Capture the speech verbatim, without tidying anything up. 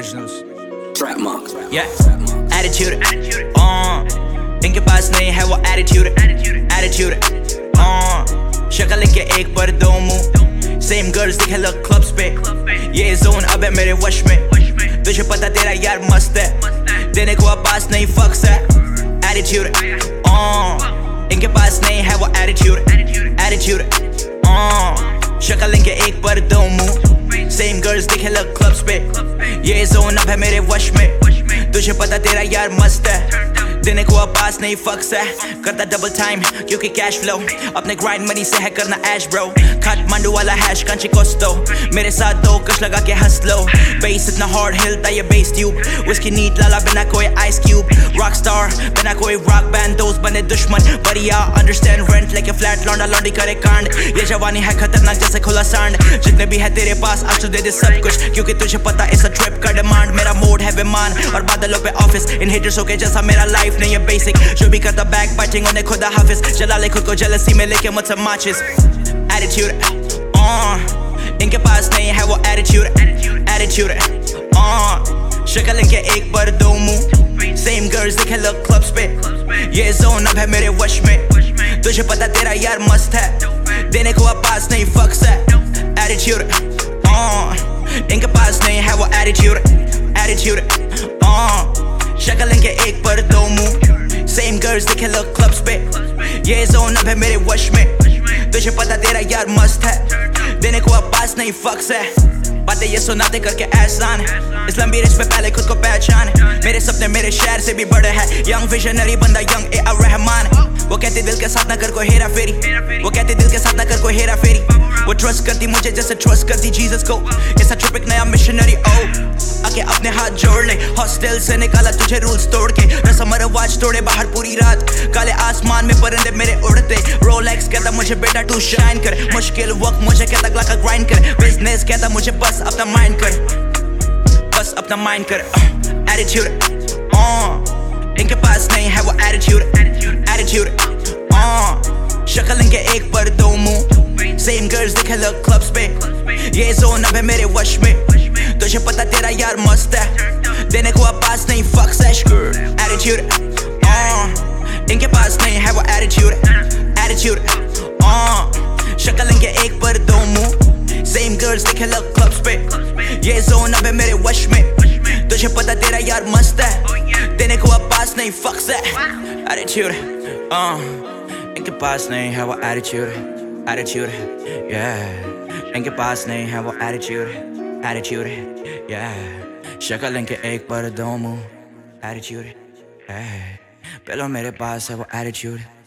originals. Trap Monk. Yeah, attitude. Uh, इनके पास नहीं है वो attitude. Attitude. Uh, शक्ल इनके एक पर दो मुंह. Same girls दिखे लोग clubs पे. ये zone अब है मेरे वश में. तुझे पता तेरा यार मस्त है. देने को अब पास नहीं fuck से. Attitude. Uh, इनके पास नहीं है वो attitude. Attitude. Uh, शक्ल इनके एक पर दो मुंह. Same girls दिखे लोग clubs पे. ये zone अब है मेरे वश में. तुझे पता तेरा यार मस्त है. देने को अब पास नहीं fuck से. करता डबल टाइम क्योंकि कैश फ्लो. अपने ग्राइंड मनी से है करना ऐश ब्रो. काठमांडू वाला हैश कांची कोस्टो. मेरे साथ दो कश लगा के हंस लो. बेस इतना हार्ड हिलता ये बेस ट्यूब. उसकी नीट लाला बिना कोई आइस क्यूब. रॉक स्टार बिना कोई रॉक बैंड. दोस्त बने दुश्मन बढ़िया अंडरस्टैंड रेंट लेके फ्लैट लौंडा लौंडी करे कांड. ये जवानी है खतरनाक जैसे खुला सांड. जितने भी है तेरे पास आज तो दे दे सब कुछ क्योंकि तुझे पता इस ट्रिप का डिमांड. मेरा मोड है विमान और बादलों पे ऑफिस. इन हेटर्सों के जैसा मेरा लाइफ नहीं है बेसिक. जो भी करता बैक बाइटिंग उन्हें खुदा हाफिज. जला ले खुद को जेलसी में लेके मुझसे माचिस. एटीट्यूड uh, इनके पास नहीं है वो एटीट्यूड. एटीट्यूड uh, शक्ल इनके एक पर दो मुंह. सेम गर्ल्स दिखे लोग क्लब्स पे. ये जोन अब है मेरे वश में. तुझे पता तेरा यार मस्त है. देने को अब पास नहीं fuck से. एटीट्यूड uh, इनके पास नहीं है वो एटीट्यूड. एटीट्यूड uh, शक्ल इनके एक पर दो मुंह. Same girls दिखे लोग clubs पे. ये zone अब है मेरे वश में. तुझे पता तेरा यार मस्त है. देने को अब पास नहीं fuck से. बातें ये सुनाते करके एहसान. इस लंबी रेस पे पहले खुद को पहचान. मेरे सपने मेरे शहर से भी बड़े हैं. यंग विजनरी बंदा यंग ए आर रहमान. वो कहते दिल के साथ ना कर कोई हेरा फेरी. वो कहते दिल के साथ ना कर कोई हेरा फेरी. वो ट्रस्ट करती मुझे जैसे ट्रस्ट करती जीसस को. ऐसा ट्रिप एक नया मिशनरी ओ. आके अपने हाथ जोड़ ले. हॉस्टल से निकाला तुझे रूल्स तोड़ के. रस्म रवाज तोड़े बाहर पूरी रात. काले आसमान में परिंदे मेरे उड़ते. रोलेक्स कहता मुझे बेटा तू शाइन कर. मुश्किल वक्त मुझे कहता ग्ला का ग्राइंड कर. बिजनेस कहता मुझे बस अपना माइंड कर. बस अपना माइंड कर. एटीट्यूड uh, इनके पास नहीं है वो एटीट्यूड. एटीट्यूड uh, शक्ल इनके एक पर दो मुंह. सेम गर्ल्स दिखे लोग क्लब्स पे. ये जोन अब है मेरे वश में. तुझे पता तेरा यार मस्त है. देने को अब पास नहीं fuck से. एटीट्यूड uh, इनके पास नहीं है वो एटीट्यूड. एटीट्यूड uh, शक्ल इनके एक पर दो मुंह. सेम गर्ल्स दिखे लोग क्लब्स पे. ये जोन अब है मेरे वश में. तुझे पता तेरा यार मस्त है. देने को अब पास नहीं fuck से. एटीट्यूड uh, इनके पास नहीं है वो एटीट्यूड. Attitude yeah. इनके पास नहीं है वो एटीट्यूड. Attitude yeah. शक्ल इनके एक पर दो मुंह. Attitude yeah. पहले मेरे पास है वो एटीट्यूड.